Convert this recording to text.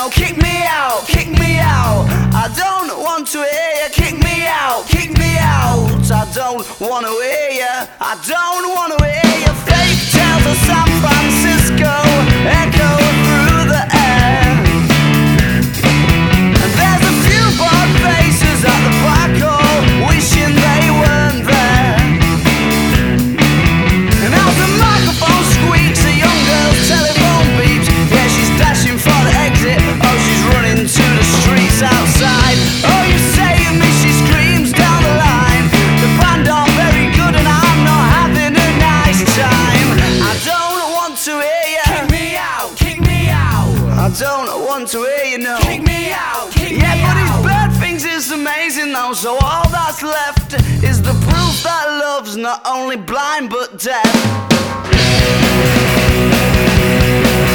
out, kick me out, kick me out. I don't want to hear you. Kick me out, kick me out. I don't want to hear you. I don't want to hear you. Fake tales of San Francisco echo through the air. And there's a few bored faces at the back hall wishing they weren't there. And as the microphone squeaks, a young girl's telephone beeps. Yeah, she's dashing for the exit. Oh, she's running to the streets outside. Oh, you say you miss, she screams down the line. The band aren't very good and I'm not having a nice time. I don't want to hear you. Kick me out, kick me out. I don't want to hear you, no. Kick me out, kick me Yeah, but his out. bird thinks it's amazing now. So all that's left is the proof that love's not only blind but deaf.